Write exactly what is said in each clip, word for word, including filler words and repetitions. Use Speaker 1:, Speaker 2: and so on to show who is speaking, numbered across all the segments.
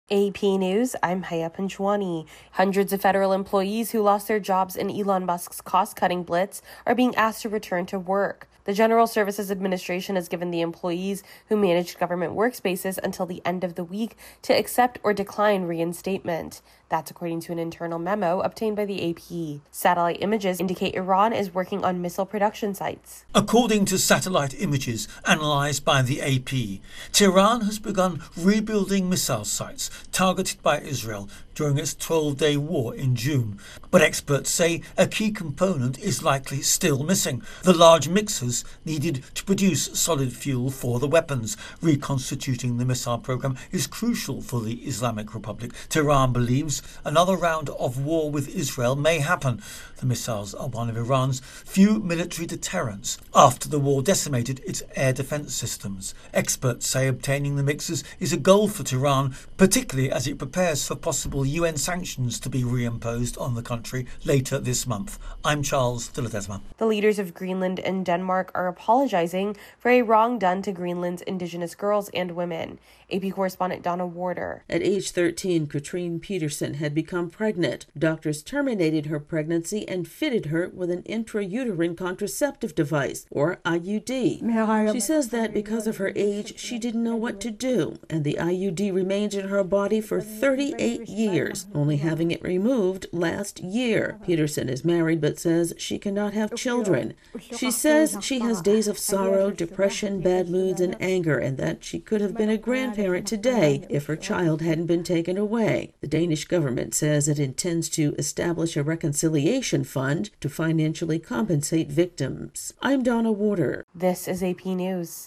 Speaker 1: A P News, I'm Haya Panjwani. Hundreds of federal employees who lost their jobs in Elon Musk's cost-cutting blitz are being asked to return to work. The General Services Administration has given the employees who manage government workspaces until the end of the week to accept or decline reinstatement. That's according to an internal memo obtained by the A P. Satellite images indicate Iran is working on missile production sites.
Speaker 2: According to satellite images analysed by the A P, Tehran has begun rebuilding missile sites targeted by Israel during its twelve-day war in June. But experts say a key component is likely still missing: the large mixers needed to produce solid fuel for the weapons. Reconstituting the missile program is crucial for the Islamic Republic. Tehran believes another round of war with Israel may happen. The missiles are one of Iran's few military deterrents after the war decimated its air defense systems. Experts say obtaining the mixers is a goal for Tehran, particularly as it prepares for possible U N sanctions to be reimposed on the country later this month. I'm Charles de Ledesma.
Speaker 1: The leaders of Greenland and Denmark are apologizing for a wrong done to Greenland's indigenous girls and women. A P correspondent Donna Warder.
Speaker 3: At age thirteen, Katrine Peterson had become pregnant. Doctors terminated her pregnancy and fitted her with an intrauterine contraceptive device, or I U D. She says that because of her age, she didn't know what to do, and the I U D remained in her body for thirty-eight years, only having it removed last year. Peterson is married but says she cannot have children. She says she has days of sorrow, depression, bad moods, and anger, and that she could have been a grandparent today if her child hadn't been taken away. The Danish government says it intends to establish a reconciliation fund to financially compensate victims. I'm Donna Warder.
Speaker 1: This is A P News.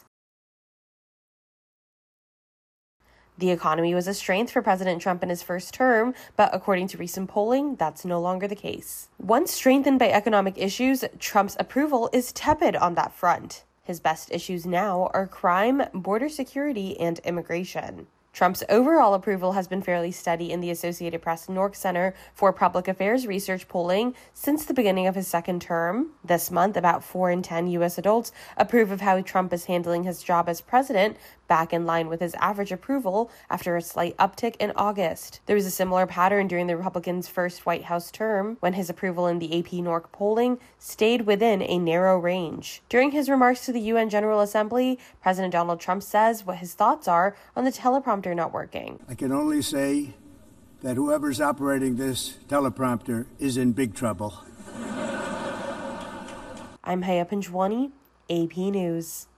Speaker 1: The economy was a strength for President Trump in his first term, but according to recent polling, that's no longer the case. Once strengthened by economic issues, Trump's approval is tepid on that front. His best issues now are crime, border security, and immigration. Trump's overall approval has been fairly steady in the Associated Press Nork Center for Public Affairs Research polling since the beginning of his second term. This month, about four in ten U S adults approve of how Trump is handling his job as president, back in line with his average approval after a slight uptick in August. There was a similar pattern during the Republicans' first White House term, when his approval in the A P Nork polling stayed within a narrow range. During his remarks to the U N General Assembly, President Donald Trump says what his thoughts are on the teleprompter not working.
Speaker 4: I can only say that whoever's operating this teleprompter is in big trouble.
Speaker 1: I'm Haya Panjwani, A P News.